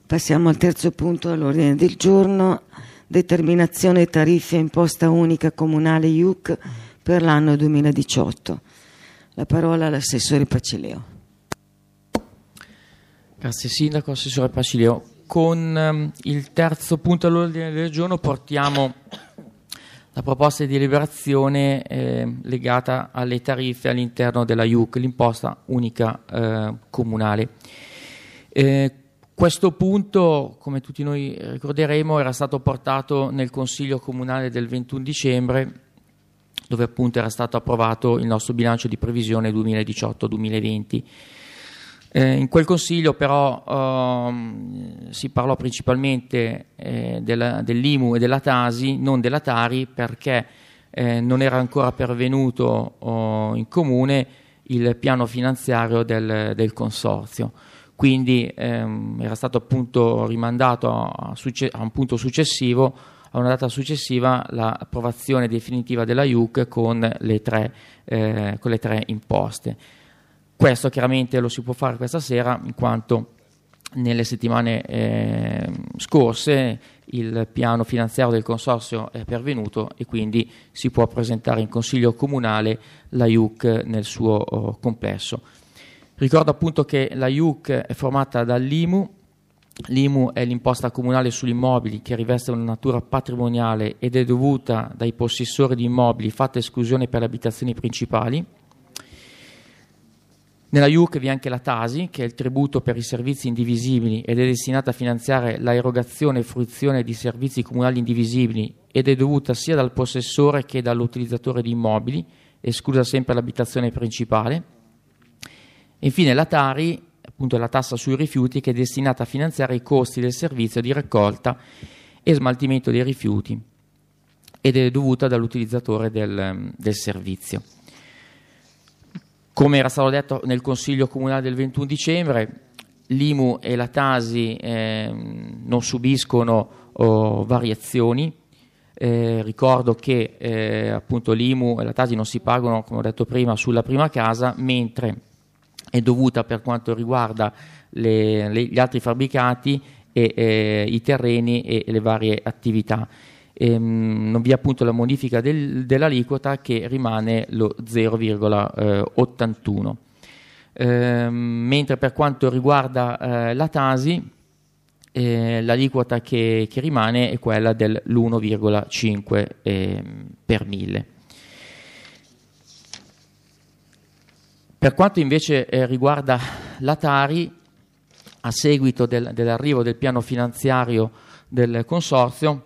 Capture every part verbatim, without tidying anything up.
Passiamo al terzo punto all'ordine del giorno, determinazione tariffe imposta unica comunale I U C per l'anno duemiladiciotto. La parola all'assessore Pacileo. Grazie Sindaco, assessore Pacileo. Con um, il terzo punto all'ordine del giorno portiamo la proposta di deliberazione eh, legata alle tariffe all'interno della I U C, l'imposta unica eh, comunale. Eh, questo punto, come tutti noi ricorderemo, era stato portato nel Consiglio Comunale del ventuno dicembre, dove appunto era stato approvato il nostro bilancio di previsione duemiladiciotto duemilaventi. Eh, in quel Consiglio però ehm, si parlò principalmente eh, della, dell'I M U e della Tasi, non della Tari, perché eh, non era ancora pervenuto oh, in Comune il piano finanziario del, del Consorzio. Quindi ehm, era stato appunto rimandato a, a un punto successivo, a una data successiva, l'approvazione definitiva della I U C con le tre, eh, con le tre imposte. Questo chiaramente lo si può fare questa sera, in quanto nelle settimane eh, scorse il piano finanziario del Consorzio è pervenuto e quindi si può presentare in Consiglio Comunale la I U C nel suo oh, complesso. Ricordo appunto che la I U C è formata dall'I M U. L'I M U è l'imposta comunale sugli immobili che riveste una natura patrimoniale ed è dovuta dai possessori di immobili, fatta esclusione per le abitazioni principali. Nella I U C vi è anche la Tasi, che è il tributo per i servizi indivisibili ed è destinata a finanziare la erogazione e fruizione di servizi comunali indivisibili ed è dovuta sia dal possessore che dall'utilizzatore di immobili, esclusa sempre l'abitazione principale. E infine la Tari, appunto la tassa sui rifiuti, che è destinata a finanziare i costi del servizio di raccolta e smaltimento dei rifiuti ed è dovuta dall'utilizzatore del, del servizio. Come era stato detto nel Consiglio Comunale del ventuno dicembre, l'I M U e la Tasi eh, non subiscono oh, variazioni. Eh, ricordo che eh, appunto l'I M U e la Tasi non si pagano, come ho detto prima, sulla prima casa, mentre è dovuta per quanto riguarda le, le, gli altri fabbricati e eh, i terreni e, e le varie attività. Ehm, non vi è appunto la modifica del, dell'aliquota, che rimane lo zero virgola ottantuno. Ehm, mentre per quanto riguarda eh, la Tasi, eh, l'aliquota che, che rimane è quella dell'uno virgola cinque eh, per mille. Per quanto invece eh, riguarda la Tari, a seguito del, dell'arrivo del piano finanziario del Consorzio,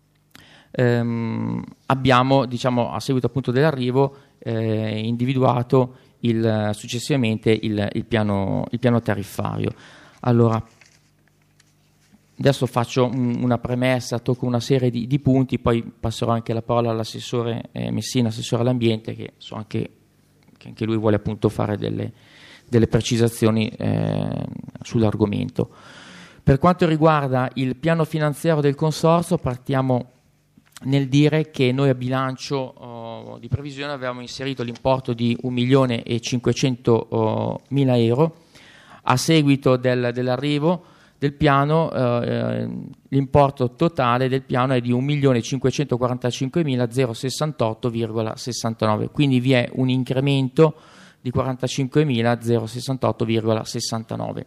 ehm, abbiamo, diciamo, a seguito appunto dell'arrivo, eh, individuato il, successivamente il, il, piano, il piano tariffario. Allora, adesso faccio un, una premessa, tocco una serie di, di punti, poi passerò anche la parola all'assessore eh, Messina, assessore all'ambiente, che so anche che anche lui vuole appunto fare delle, delle precisazioni eh, sull'argomento. Per quanto riguarda il piano finanziario del Consorzio, partiamo nel dire che noi a bilancio oh, di previsione avevamo inserito l'importo di un milione e cinquecentomila euro. A seguito del, dell'arrivo del piano, eh, l'importo totale del piano è di un milione cinquecentoquarantacinquemila sessantotto virgola sessantanove, quindi vi è un incremento di quarantacinquemila sessantotto virgola sessantanove.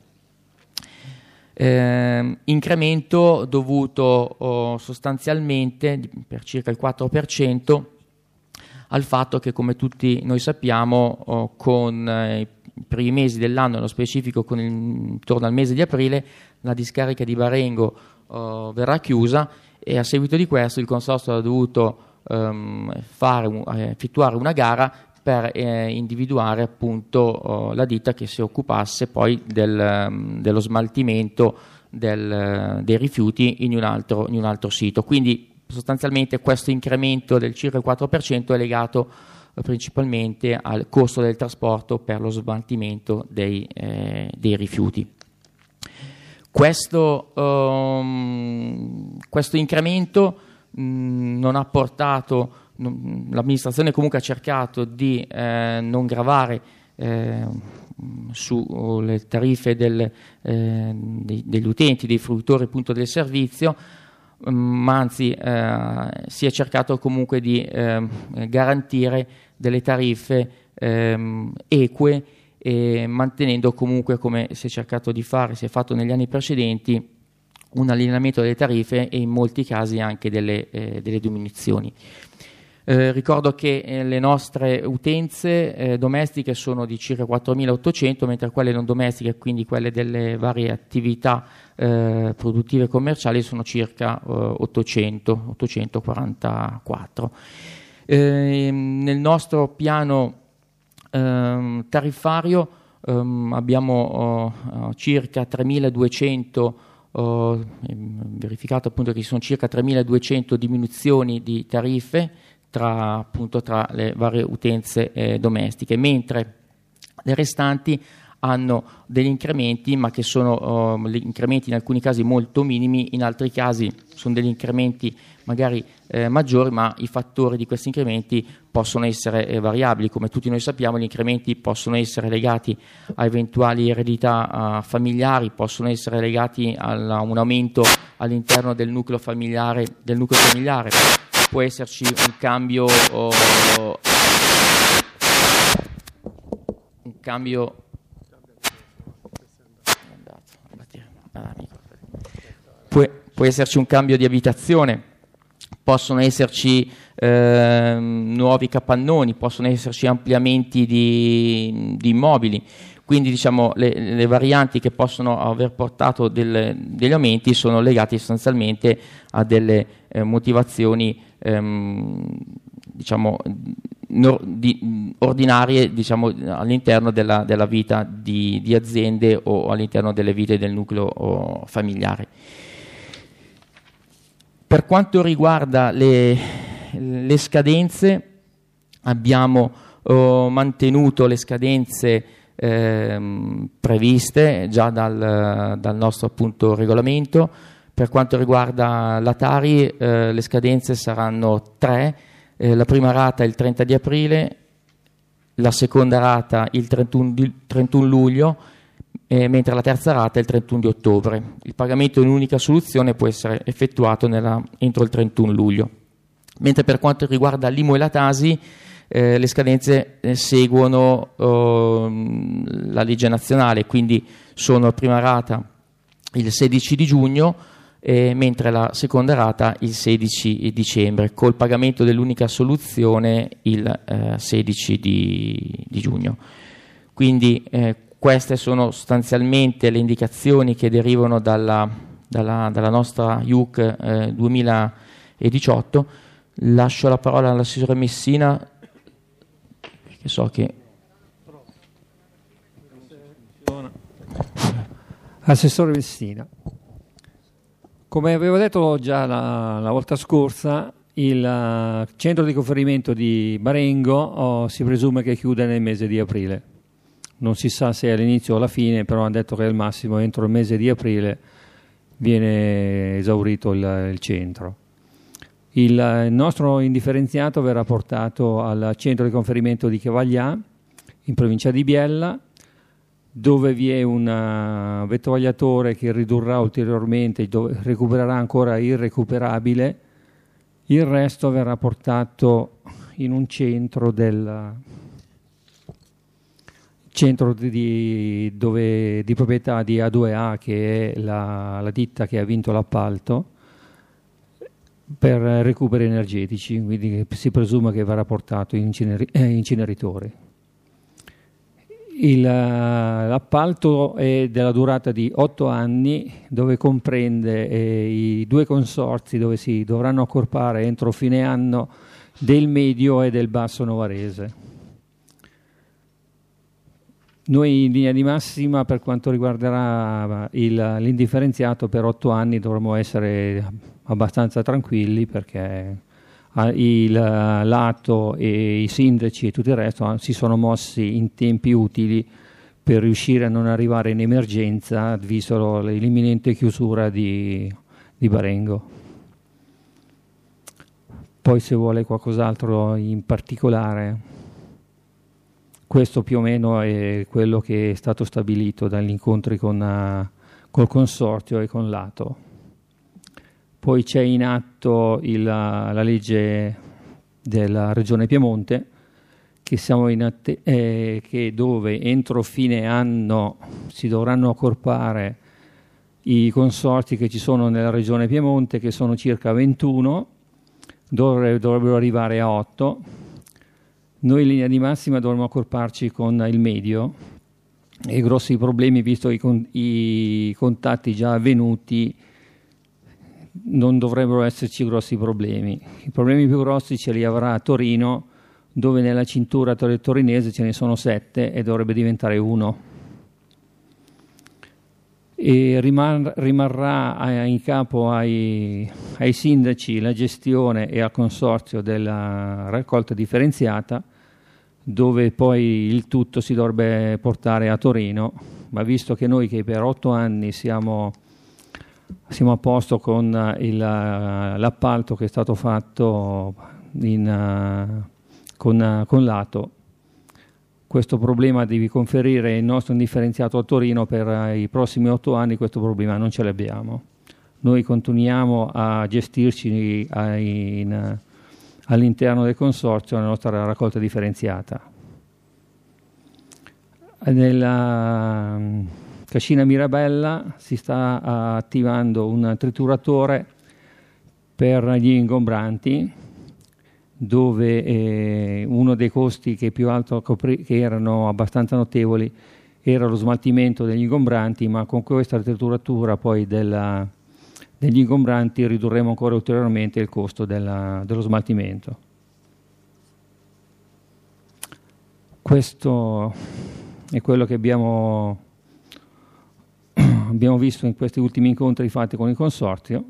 Eh, incremento dovuto oh, sostanzialmente per circa il quattro per cento al fatto che, come tutti noi sappiamo, oh, con eh, i primi mesi dell'anno, nello specifico con il, intorno al mese di aprile, la discarica di Barengo uh, verrà chiusa e a seguito di questo il Consorzio ha dovuto um, fare un, eh, effettuare una gara per eh, individuare appunto uh, la ditta che si occupasse poi del, um, dello smaltimento del, uh, dei rifiuti in un, altro, in un altro sito. Quindi sostanzialmente questo incremento del circa il quattro per cento è legato uh, principalmente al costo del trasporto per lo smaltimento dei, eh, dei rifiuti. Questo, um, questo incremento mh, non ha portato, non, l'amministrazione comunque ha cercato di eh, non gravare eh, sulle tariffe del, eh, dei, degli utenti, dei fruitori appunto del servizio, ma anzi eh, si è cercato comunque di eh, garantire delle tariffe eh, eque, e mantenendo comunque, come si è cercato di fare, si è fatto negli anni precedenti, un allineamento delle tariffe e in molti casi anche delle, eh, delle diminuzioni. Eh, ricordo che eh, le nostre utenze eh, domestiche sono di circa quattromilaottocento, mentre quelle non domestiche, quindi quelle delle varie attività eh, produttive e commerciali, sono circa eh, ottocento, ottocentoquarantaquattro. Eh, nel nostro piano eh, tariffario eh, abbiamo eh, circa tremiladuecento, ho verificato appunto che ci sono circa tremiladuecento diminuzioni di tariffe tra, appunto, tra le varie utenze eh, domestiche, mentre le restanti hanno degli incrementi, ma che sono uh, gli incrementi in alcuni casi molto minimi, in altri casi sono degli incrementi magari eh, maggiori, ma i fattori di questi incrementi possono essere eh, variabili. Come tutti noi sappiamo, gli incrementi possono essere legati a eventuali eredità uh, familiari, possono essere legati a un aumento all'interno del nucleo familiare, del nucleo familiare. Può esserci un cambio oh, un cambio può, può esserci un cambio di abitazione, possono esserci eh, nuovi capannoni, possono esserci ampliamenti di, di immobili. Quindi diciamo le, le varianti che possono aver portato del, degli aumenti sono legate sostanzialmente a delle eh, motivazioni ehm, diciamo no, di, ordinarie, diciamo, all'interno della, della vita di, di aziende o all'interno delle vite del nucleo familiare. Per quanto riguarda le, le scadenze, abbiamo oh, mantenuto le scadenze Eh, previste già dal, dal nostro appunto regolamento. Per quanto riguarda la Tari, eh, le scadenze saranno tre, eh, la prima rata il trenta di aprile, la seconda rata il trentuno luglio, eh, mentre la terza rata il trentuno di ottobre. Il pagamento in un'unica soluzione può essere effettuato nella, entro il trentuno luglio. Mentre per quanto riguarda l'I M U e la Tasi, Eh, le scadenze eh, seguono eh, la legge nazionale, quindi sono la prima rata il sedici di giugno, eh, mentre la seconda rata il sedici di dicembre, col pagamento dell'unica soluzione il eh, sedici di, di giugno. Quindi eh, queste sono sostanzialmente le indicazioni che derivano dalla, dalla, dalla nostra I U C eh, duemiladiciotto. Lascio la parola all'assessore Messina, che so che Assessore Messina, come avevo detto già la, la volta scorsa, il uh, centro di conferimento di Marengo oh, si presume che chiude nel mese di aprile. Non si sa se è all'inizio o alla fine, però hanno detto che al massimo entro il mese di aprile viene esaurito il, il centro. Il nostro indifferenziato verrà portato al centro di conferimento di Cavaglià, in provincia di Biella, dove vi è un vettovagliatore che ridurrà ulteriormente, dove recupererà ancora il recuperabile. Il resto verrà portato in un centro del centro di, dove, di proprietà di A due A, che è la, la ditta che ha vinto l'appalto, per recuperi energetici, quindi si presume che verrà portato in inceneri- eh, inceneritore. Il, l'appalto è della durata di otto anni, dove comprende eh, i due consorzi dove si dovranno accorpare entro fine anno del Medio e del Basso Novarese. Noi in linea di massima, per quanto riguarderà il, l'indifferenziato, per otto anni dovremo essere abbastanza tranquilli, perché il lato e i sindaci e tutto il resto si sono mossi in tempi utili per riuscire a non arrivare in emergenza, visto l'imminente chiusura di, di Marengo. Poi se vuole qualcos'altro in particolare. questo più o meno è quello che è stato stabilito dagli incontri con uh, col consorzio e con l'Ato. Poi c'è in atto il, la legge della Regione Piemonte, che siamo in atte- eh, che dove entro fine anno si dovranno accorpare i consorzi che ci sono nella Regione Piemonte, che sono circa ventuno, dovre- dovrebbero arrivare a otto. Noi in linea di massima dovremmo accorparci con il medio, e grossi problemi, visto i, con- i contatti già avvenuti, non dovrebbero esserci grossi problemi. I problemi più grossi ce li avrà a Torino, dove nella cintura torinese ce ne sono sette e dovrebbe diventare uno. E rimar- rimarrà in capo ai, ai sindaci la gestione e al consorzio della raccolta differenziata, dove poi il tutto si dovrebbe portare a Torino, ma visto che noi che per otto anni siamo, siamo a posto con il, l'appalto che è stato fatto in, con, con l'Ato, questo problema di conferire il nostro indifferenziato a Torino per i prossimi otto anni, questo problema non ce l'abbiamo. Noi continuiamo a gestirci a, in, all'interno del consorzio la nostra raccolta differenziata. Nella Cascina Mirabella si sta attivando un trituratore per gli ingombranti, dove eh, uno dei costi che più alto copri- che erano abbastanza notevoli era lo smaltimento degli ingombranti, ma con questa trituratura poi della, degli ingombranti ridurremo ancora ulteriormente il costo della, dello smaltimento. Questo è quello che abbiamo, abbiamo visto in questi ultimi incontri fatti con il consorzio.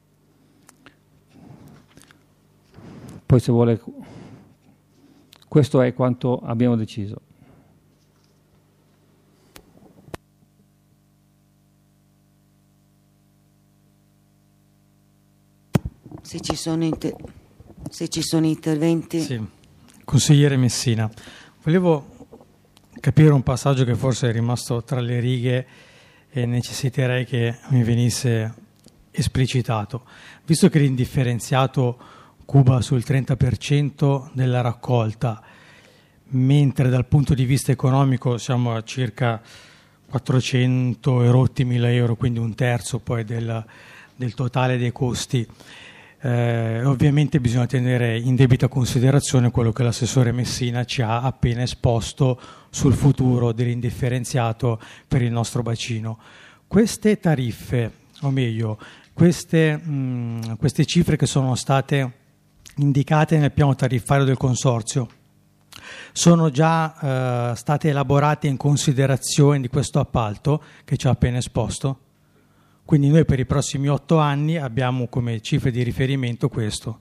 Poi se vuole, questo è quanto abbiamo deciso. Se ci sono, inter- se ci sono interventi. Sì. Consigliere Messina, volevo capire un passaggio che forse è rimasto tra le righe e necessiterei che mi venisse esplicitato. Visto che l'indifferenziato cuba sul trenta per cento della raccolta, mentre dal punto di vista economico siamo a circa quattrocento e rotti mila euro, quindi un terzo poi del, del totale dei costi. Eh, ovviamente bisogna tenere in debita considerazione quello che l'assessore Messina ci ha appena esposto sul futuro dell'indifferenziato per il nostro bacino. Queste tariffe, o meglio, queste, mh, queste cifre che sono state indicate nel piano tariffario del consorzio sono già eh, state elaborate in considerazione di questo appalto che ci ha appena esposto? Quindi noi per i prossimi otto anni abbiamo come cifre di riferimento questo?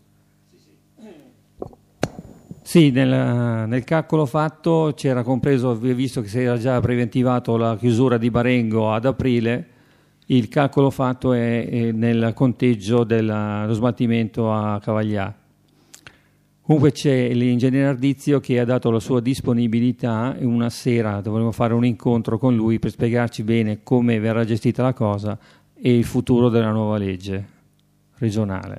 Sì, nel, nel calcolo fatto c'era compreso, visto che si era già preventivato la chiusura di Barengo ad aprile, il calcolo fatto è, è nel conteggio dello smaltimento a Cavaglià. Comunque c'è l'ingegnere Ardizio che ha dato la sua disponibilità e una sera dovremo fare un incontro con lui per spiegarci bene come verrà gestita la cosa e il futuro della nuova legge regionale.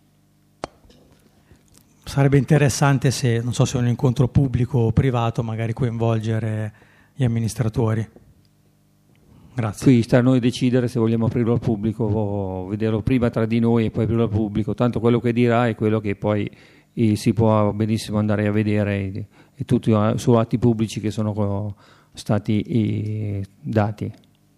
Sarebbe interessante se, non so se è un incontro pubblico o privato, magari coinvolgere gli amministratori. Grazie. Qui sta a noi decidere se vogliamo aprirlo al pubblico o vederlo prima tra di noi e poi aprirlo al pubblico, tanto quello che dirà è quello che poi eh, si può benissimo andare a vedere e, e tutti su atti pubblici che sono stati eh, dati.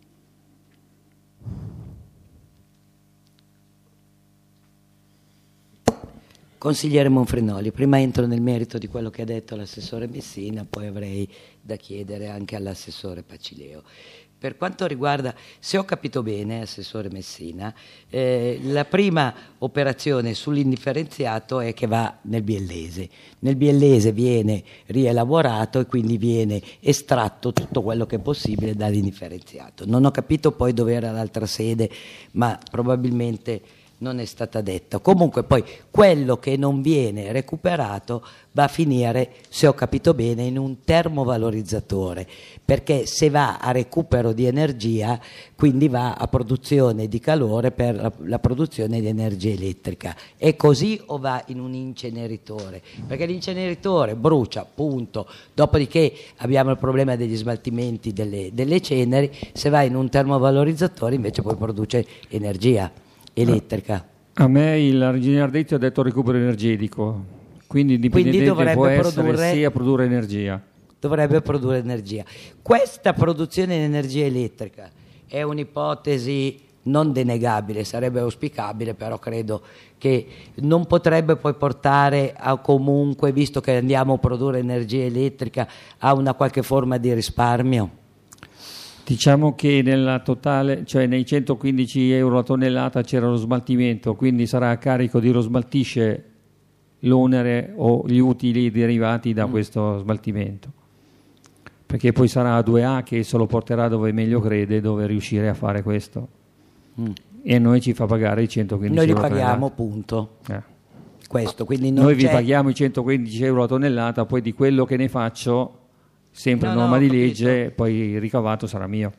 Consigliere Monfrenoli, prima entro nel merito di quello che ha detto l'assessore Messina, poi avrei da chiedere anche all'assessore Pacileo. Per quanto riguarda, se ho capito bene, assessore Messina, eh, la prima operazione sull'indifferenziato è che va nel biellese. Nel biellese viene rielaborato e quindi viene estratto tutto quello che è possibile dall'indifferenziato. Non ho capito poi dove era l'altra sede, ma probabilmente non è stata detta. Comunque poi quello che non viene recuperato va a finire, se ho capito bene, in un termovalorizzatore, perché se va a recupero di energia, quindi va a produzione di calore per la, la produzione di energia elettrica. È così o va in un inceneritore? Perché l'inceneritore brucia, punto. Dopodiché abbiamo il problema degli smaltimenti delle, delle ceneri. Se va in un termovalorizzatore invece poi produce energia elettrica. A me il Engineer Detto ha detto recupero energetico, quindi indipendentemente può essere produrre, sia produrre energia. Dovrebbe produrre energia. Questa produzione di energia elettrica è un'ipotesi non denegabile, sarebbe auspicabile, però credo che non potrebbe poi portare a comunque, visto che andiamo a produrre energia elettrica, a una qualche forma di risparmio. Diciamo che nella totale, cioè nei centoquindici euro a tonnellata c'era lo smaltimento, quindi sarà a carico di Rosmaltisce l'onere o gli utili derivati da mm. questo smaltimento, perché poi sarà A due A che se lo porterà dove meglio crede, dove riuscire a fare questo mm. e a noi ci fa pagare i centoquindici euro. Noi li paghiamo, punto. Eh. Questo, quindi non noi c'è... vi paghiamo i centoquindici euro a tonnellata, poi di quello che ne faccio, sempre no, norma no, di capito. legge, poi il ricavato sarà mio.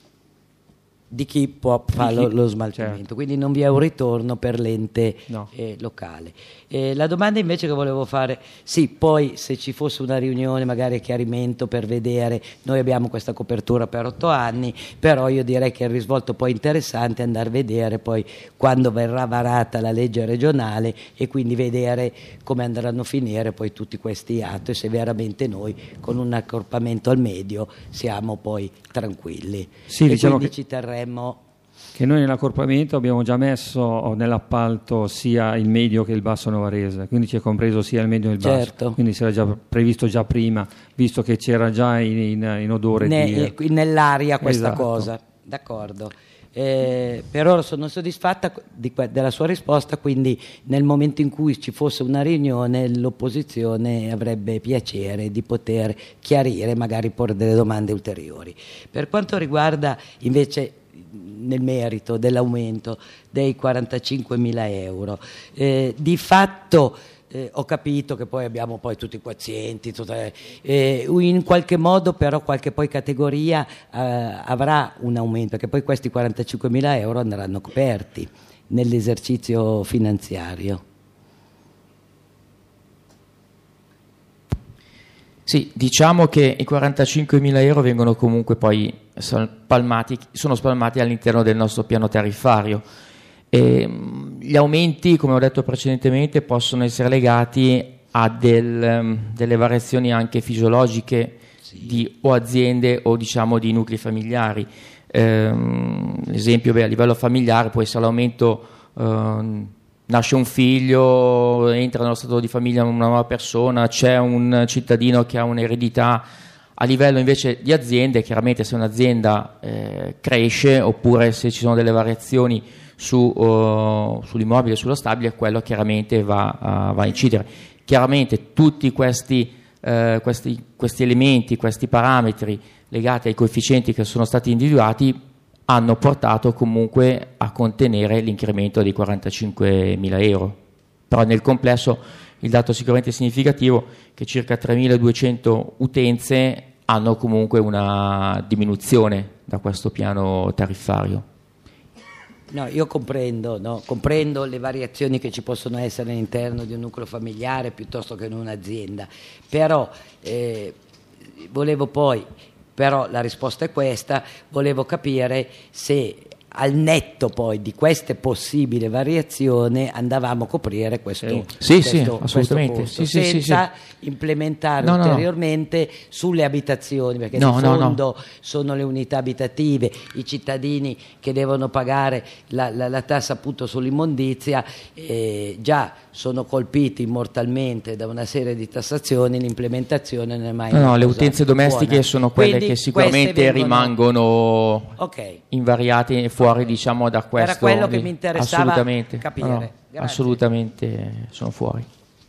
Di chi può fare lo, lo smaltimento, certo. Quindi non vi è un ritorno per l'ente no. eh, locale. Eh, la domanda invece che volevo fare, sì, poi se ci fosse una riunione, magari a chiarimento per vedere, noi abbiamo questa copertura per otto anni, però io direi che il risvolto poi interessante è andare a vedere poi quando verrà varata la legge regionale e quindi vedere come andranno a finire poi tutti questi atti e se veramente noi con un accorpamento al medio siamo poi tranquilli. Sì, e diciamo quindi che... ci terremo che noi nell'accorpamento abbiamo già messo nell'appalto sia il medio che il basso novarese, quindi ci è compreso sia il medio che il basso, certo. Quindi si era già previsto già prima, visto che c'era già in, in, in odore ne, di... nell'aria questa esatto. cosa, d'accordo. Eh, per ora sono soddisfatta di, della sua risposta, quindi nel momento in cui ci fosse una riunione l'opposizione avrebbe piacere di poter chiarire, magari porre delle domande ulteriori. Per quanto riguarda invece nel merito dell'aumento dei quarantacinquemila euro, eh, di fatto eh, ho capito che poi abbiamo poi tutti i quozienti, tutte, eh, in qualche modo però qualche poi categoria eh, avrà un aumento, perché poi questi quarantacinquemila euro andranno coperti nell'esercizio finanziario. Sì, diciamo che i quarantacinquemila euro vengono comunque poi spalmati, sono spalmati all'interno del nostro piano tariffario. E gli aumenti, come ho detto precedentemente, possono essere legati a del, delle variazioni anche fisiologiche sì. di o aziende o diciamo di nuclei familiari. Ehm, l'esempio beh, a livello familiare può essere l'aumento, ehm, nasce un figlio, entra nello stato di famiglia una nuova persona, c'è un cittadino che ha un'eredità. A livello invece di aziende, chiaramente se un'azienda eh, cresce oppure se ci sono delle variazioni su, uh, sull'immobile, sullo stabile, quello chiaramente va, uh, va a incidere. Chiaramente tutti questi, uh, questi, questi elementi, questi parametri legati ai coefficienti che sono stati individuati hanno portato comunque a contenere l'incremento dei quarantacinquemila euro. Però nel complesso il dato sicuramente significativo è che circa tremiladuecento utenze hanno comunque una diminuzione da questo piano tariffario. No, io comprendo, no? comprendo le variazioni che ci possono essere all'interno di un nucleo familiare piuttosto che in un'azienda, però eh, volevo poi, però la risposta è questa, volevo capire se al netto poi di queste possibili variazioni andavamo a coprire questo, sì, questo, sì, assolutamente. questo sì, senza sì, sì. implementare no, ulteriormente no. sulle abitazioni, perché no, in fondo no, no. sono le unità abitative, i cittadini che devono pagare la, la, la tassa appunto sull'immondizia eh, già sono colpiti mortalmente da una serie di tassazioni, l'implementazione non è mai no, no, le utenze domestiche buona. sono quelle Quindi che sicuramente vengono... rimangono okay. invariate fuori diciamo da questo. Era quello che mi interessava assolutamente, capire. no, no, assolutamente sono fuori.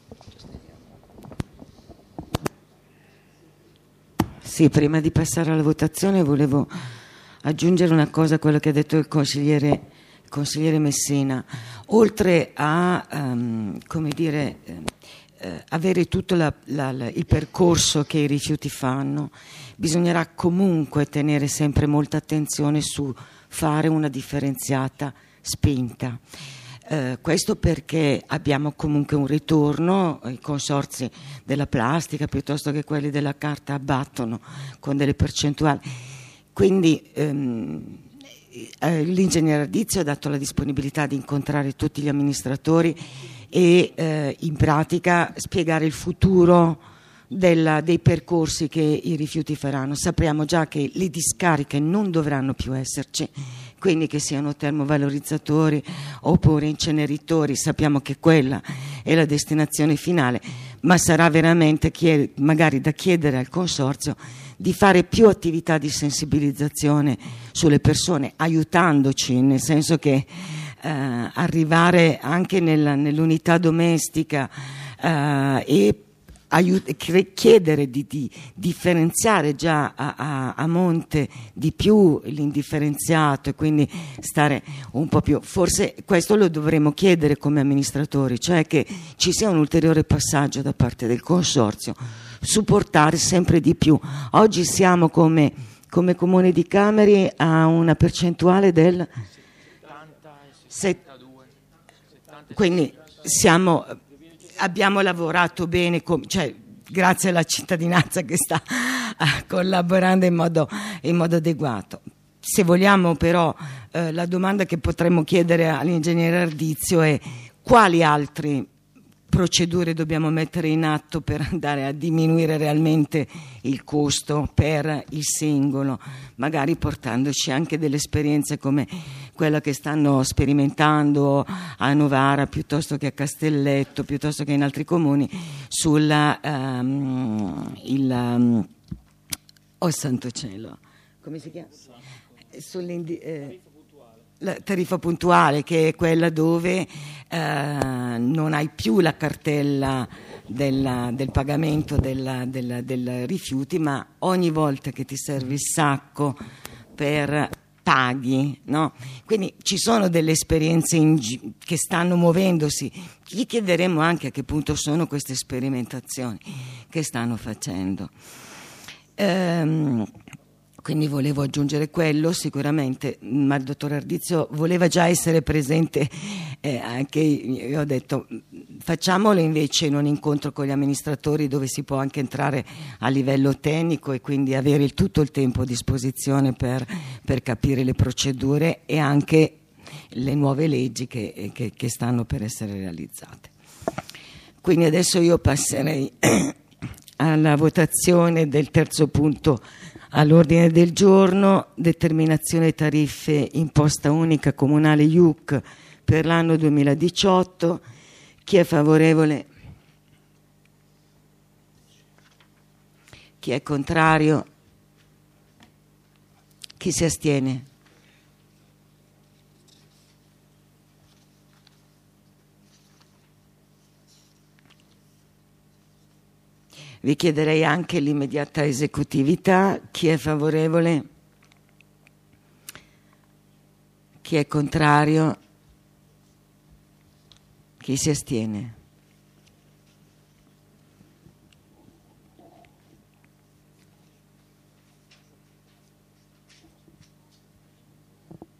Sì, prima di passare alla votazione volevo aggiungere una cosa a quello che ha detto il consigliere consigliere Messina, oltre a um, come dire, eh, eh, avere tutto la, la, la, il percorso che i rifiuti fanno, bisognerà comunque tenere sempre molta attenzione su fare una differenziata spinta. Eh, questo perché abbiamo comunque un ritorno, i consorzi della plastica piuttosto che quelli della carta abbattono con delle percentuali, quindi ehm, eh, l'ingegnere Ardizio ha dato la disponibilità di incontrare tutti gli amministratori e eh, in pratica spiegare il futuro della, dei percorsi che i rifiuti faranno. Sappiamo già che le discariche non dovranno più esserci, quindi che siano termovalorizzatori oppure inceneritori, sappiamo che quella è la destinazione finale, ma sarà veramente chied- magari da chiedere al consorzio di fare più attività di sensibilizzazione sulle persone, aiutandoci, nel senso che eh, arrivare anche nella, nell'unità domestica eh, e Aiut- chiedere di, di differenziare già a, a, a monte di più l'indifferenziato e quindi stare un po' più, forse questo lo dovremmo chiedere come amministratori, cioè che ci sia un ulteriore passaggio da parte del consorzio, supportare sempre di più. Oggi siamo come, come Comune di Cameri a una percentuale del settanta e settantadue, quindi siamo... Abbiamo lavorato bene, com- cioè, grazie alla cittadinanza che sta uh, collaborando in modo, in modo adeguato. Se vogliamo però, eh, la domanda che potremmo chiedere all'ingegnere Ardizio è quali altre procedure dobbiamo mettere in atto per andare a diminuire realmente il costo per il singolo, magari portandoci anche delle esperienze come quella che stanno sperimentando a Novara piuttosto che a Castelletto, piuttosto che in altri comuni, sulla um, il um, oh santo cielo, come si chiama? Sull'indi- eh, la tariffa puntuale, che è quella dove eh, non hai più la cartella della, del pagamento della, della, del rifiuti, ma ogni volta che ti serve il sacco per paghi, no? Quindi ci sono delle esperienze in, che stanno muovendosi. Gli chiederemo anche a che punto sono queste sperimentazioni che stanno facendo. Ehm, Quindi volevo aggiungere quello sicuramente, ma il dottor Ardizio voleva già essere presente, eh, anche io ho detto facciamolo invece in un incontro con gli amministratori dove si può anche entrare a livello tecnico e quindi avere il, tutto il tempo a disposizione per, per capire le procedure e anche le nuove leggi che, che, che stanno per essere realizzate. Quindi adesso io passerei alla votazione del terzo punto all'ordine del giorno, determinazione tariffe imposta unica comunale I U C per l'anno duemiladiciotto. Chi è favorevole? Chi è contrario? Chi si astiene? Vi chiederei anche l'immediata esecutività. Chi è favorevole? Chi è contrario? Chi si astiene?